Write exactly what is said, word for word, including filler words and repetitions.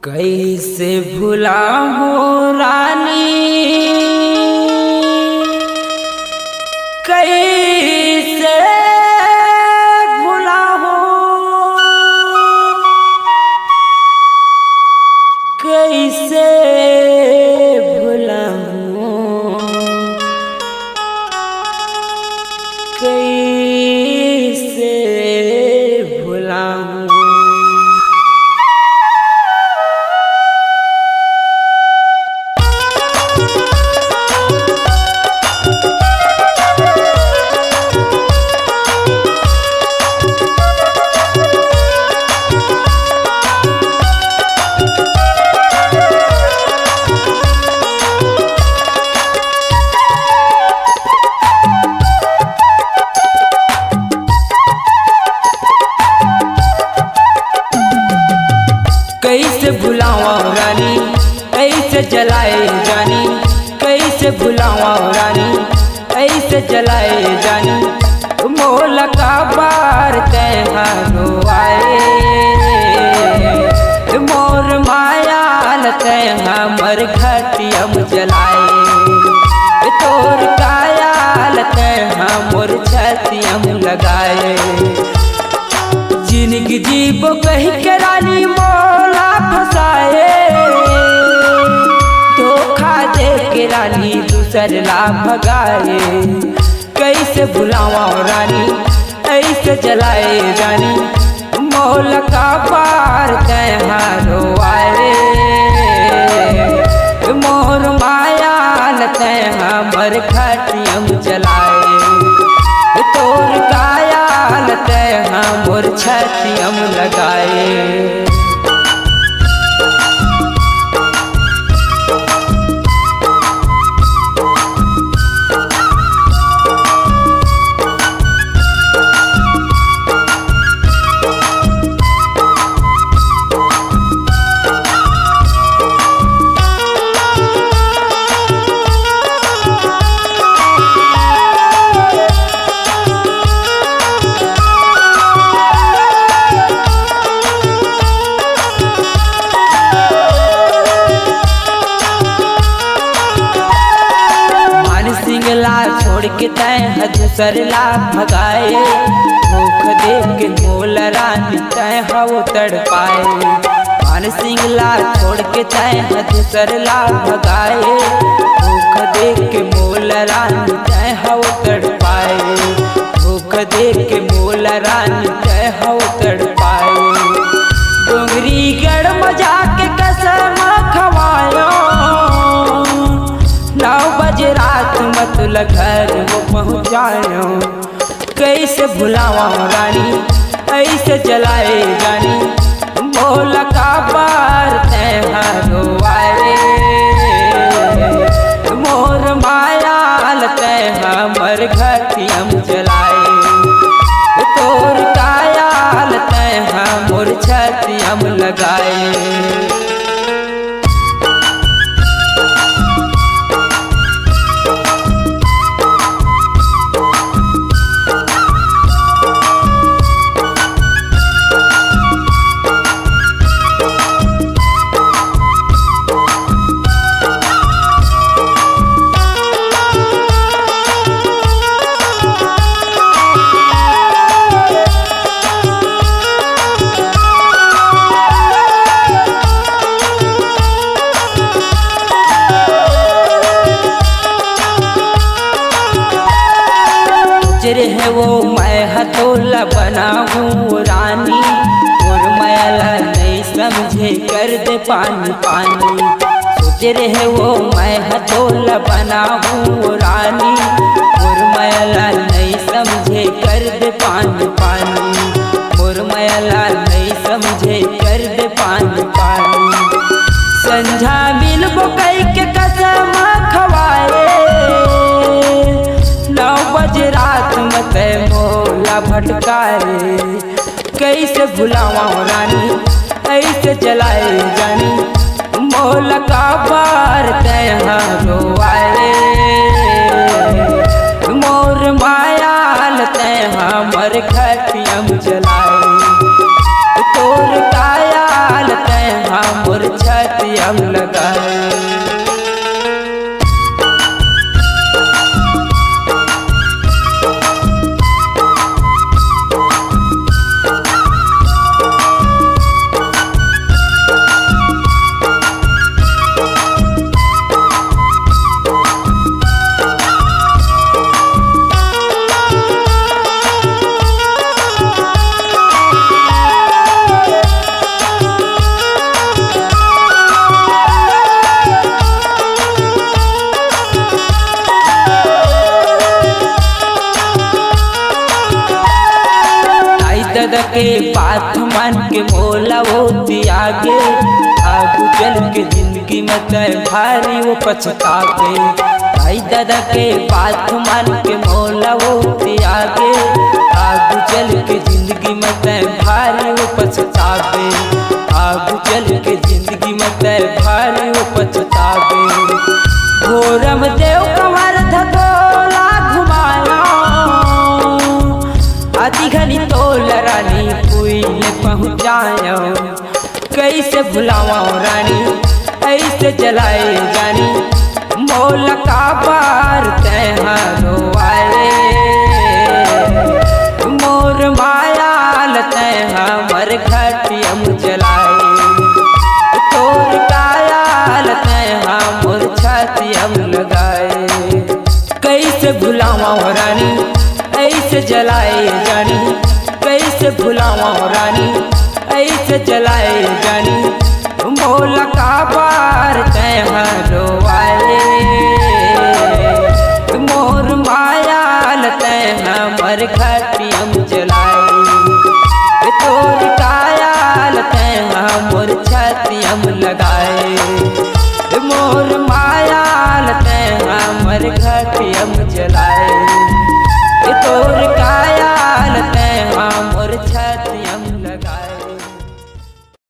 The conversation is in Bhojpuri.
कैसे भुलाऊं रानी, कैसे भुलाऊं, कैसे भुलाऊं, कैसे भुलाऊं। कैसे भुलाऊं रानी, कैसे जलाए जानी, कैसे भुलाऊं रानी, कैसे जलाए जानी। मोल का बार तैहारो आए, मोर मायाल तैहा मर घटियम जलाए, तोर कायाल तैहा मोर छतियम लगाए। जिनकी जीवो कही के रानी मोला फसाए, धोखा दे के रानी दूसर ला भगाए। कैसे भुलाऊं रानी, ऐसे जलाए जानी, मोल का पार तैहारो आए, मोर मायाल तैहा मर खटियम जलाए, तोर कायाल तैहा मोर छतियम लगाए। छोड़ के तय दूसर ला भगाए, भूख देख के मोल रानी तय हवो तड़पाए। मान सिंह ला छोड़ के तय दूसर ला भगाए, भूख देख के मोल रानी तय हवो तड़पाए, भूख देख के मोल रानी तय हवो तड़पाए। डोंगरी गढ़ मजा के कसम खवायो, नौ बजे रात मतलब घर वो पहुँचायो। कैसे भुलाऊं रानी, ऐसे जलाए जानी, मोल का बार तैहारो आए, मोर मायाल तैहा मर घटियम जलाए, तोर कायाल तैहा मोर छतियम लगाए। है वो मैं हथोला बनाऊं रानी, और मैला नहीं समझे कर दे पानी पानी। सोच रहे वो मैं हथोला बनाऊं रानी, और मैला नहीं समझे कर दे पानी पानी, और मैला नहीं समझे कर दे पानी पानी। संझा मिलबो कई के कसम खवाए, नौ बजे रात मत मोला भटकाए। कैसे भुलाऊं रानी, ऐसे जलाए जानी, मोल का बार तैहारो आए, मोर मायाल तैहा मर खटियम जलाए, तोर कायाल तैहा मोर दादा के बात मान के मोला वो त्यागे, आगू चल के जिंदगी में तय भारी वो पछतावे। भाई दादा के बात मान के मोला वो त्यागे, आगू चल के जिंदगी में तय भारी वो पछतावे। आगू चल के जिंदगी में तय भारी वो पछतावे। घोरम देव कमर धतोला घुमाया, आदि घनी तोल रानी पुईल पहुँचाया। कैसे भुलावा रानी ऐसे जलाए जानी, मोल का बार तैहारो आए। मोर मायाल तैहामर घटियम जलाए, तोर कायाल तैहामर छातियम लगाए। कैसे भुलावा रानी ऐसे जलाए जानी, कैसे भुलावा रानी ऐसे जलाए जानी। मोल का बार तैहारो आए, मोर मायाल तैहामर घटियम जलाए। तोर